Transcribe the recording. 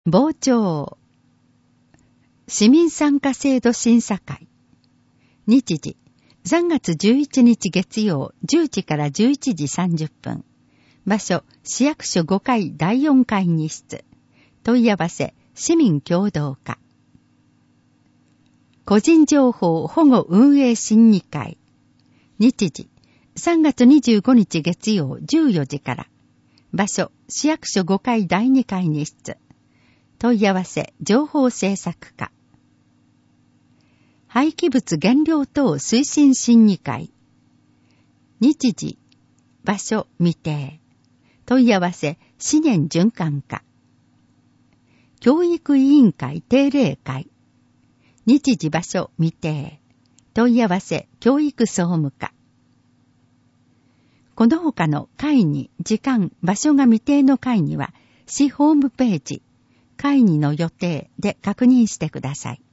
傍聴市民参加制度審査会。日時3月11日月曜10時から11時30分。場所市役所5階第4会議室。問い合わせ市民協働課。個人情報保護運営審議会。日時3月25日月曜14時から。場所市役所5階第2会議室。問い合わせ情報政策課。廃棄物減量等推進審議会。日時場所未定。問い合わせ資源循環課。教育委員会定例会。日時場所未定。問い合わせ教育総務課。この他の会議、時間、場所が未定の会議は市ホームページ、会議の予定で確認してください。